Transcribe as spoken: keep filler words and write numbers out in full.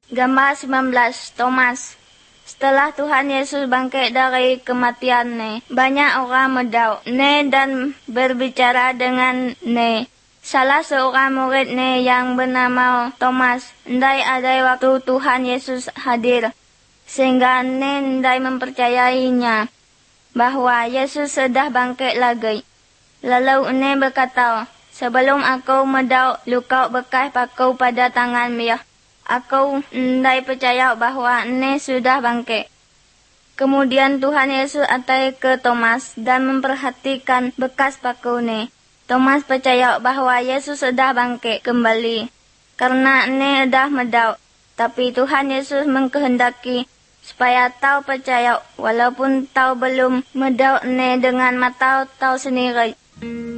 Gambar sembilan belas, Thomas. Setelah Tuhan Yesus bangkit dari kematian, banyak orang medau ne dan berbicara dengan ne. Salah seorang murid ne yang bernama Thomas, ndai ada waktu Tuhan Yesus hadir, sehingga ne ndai mempercayainya bahwa Yesus sudah bangkit lagi. Lalu ne berkata, sebelum aku medau luka bekas paku pada tangan dia, aku ndai percaya bahwa ne sudah bangkit. Kemudian Tuhan Yesus atai ke Thomas dan memperhatikan bekas paku ne. Thomas percaya bahwa Yesus sudah bangkit kembali, karena ne dah medau. Tapi Tuhan Yesus mengkehendaki supaya tahu percaya, walaupun tahu belum medau ne dengan mata tahu sendiri.